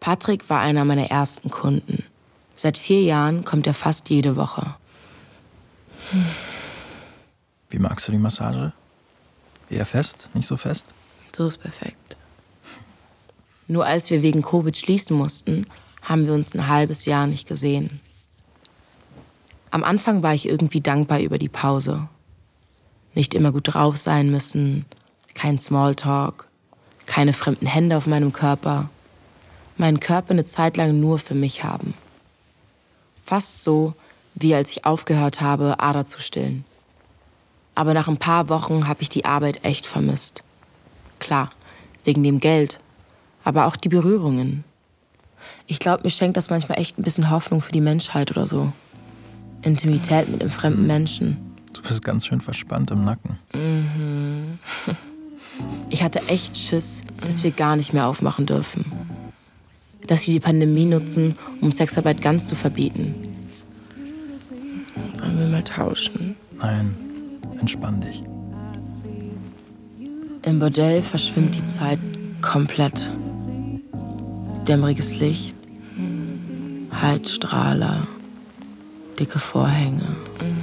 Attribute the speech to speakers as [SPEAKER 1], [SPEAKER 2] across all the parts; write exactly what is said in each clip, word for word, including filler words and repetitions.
[SPEAKER 1] Patrick war einer meiner ersten Kunden. Seit vier Jahren kommt er fast jede Woche.
[SPEAKER 2] Hm. Wie magst du die Massage? Eher fest, nicht so fest?
[SPEAKER 1] So ist perfekt. Nur als wir wegen Covid schließen mussten, haben wir uns ein halbes Jahr nicht gesehen. Am Anfang war ich irgendwie dankbar über die Pause. Nicht immer gut drauf sein müssen, kein Smalltalk, keine fremden Hände auf meinem Körper. Meinen Körper eine Zeit lang nur für mich haben. Fast so, wie als ich aufgehört habe, Ada zu stillen. Aber nach ein paar Wochen habe ich die Arbeit echt vermisst. Klar, wegen dem Geld, aber auch die Berührungen. Ich glaube, mir schenkt das manchmal echt ein bisschen Hoffnung für die Menschheit oder so. Intimität mit einem fremden Menschen.
[SPEAKER 2] Du bist ganz schön verspannt im Nacken.
[SPEAKER 1] Mhm. Ich hatte echt Schiss, dass wir gar nicht mehr aufmachen dürfen. Dass sie die Pandemie nutzen, um Sexarbeit ganz zu verbieten. Wollen wir mal tauschen?
[SPEAKER 2] Nein, entspann dich.
[SPEAKER 1] Im Bordell verschwimmt die Zeit komplett. Dämmeriges Licht, Heizstrahler, dicke Vorhänge,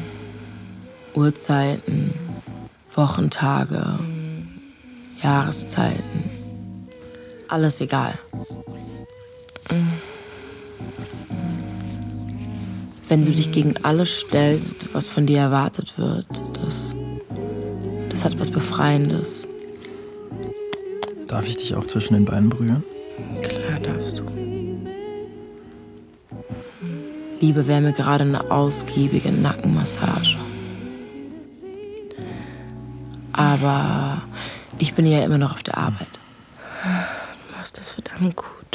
[SPEAKER 1] Uhrzeiten, Wochentage, Jahreszeiten. Alles egal. Wenn du dich gegen alles stellst, was von dir erwartet wird, das, das hat was Befreiendes.
[SPEAKER 2] Darf ich dich auch zwischen den Beinen berühren?
[SPEAKER 1] Klar darfst du. Liebe wäre mir gerade eine ausgiebige Nackenmassage. Aber ich bin ja immer noch auf der Arbeit. Du machst das verdammt gut.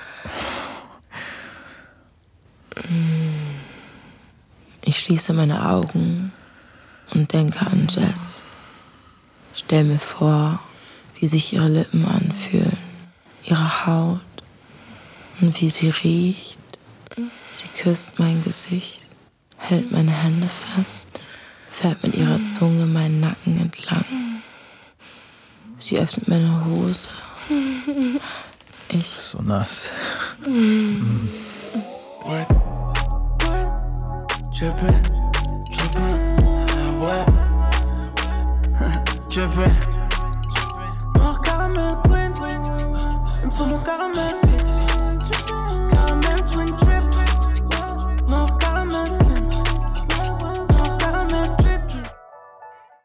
[SPEAKER 1] Ich schließe meine Augen und denke an Jess. Stell mir vor, wie sich ihre Lippen anfühlen, ihre Haut und wie sie riecht. Sie küsst mein Gesicht, hält meine Hände fest, fährt mit ihrer Zunge meinen Nacken entlang. Sie öffnet meine Hose. Ich...
[SPEAKER 2] So nass.
[SPEAKER 3] Mm. What? Drippin', drippin', what? Drippin'. Noir caramel, Queen. Il me faut mon caramel,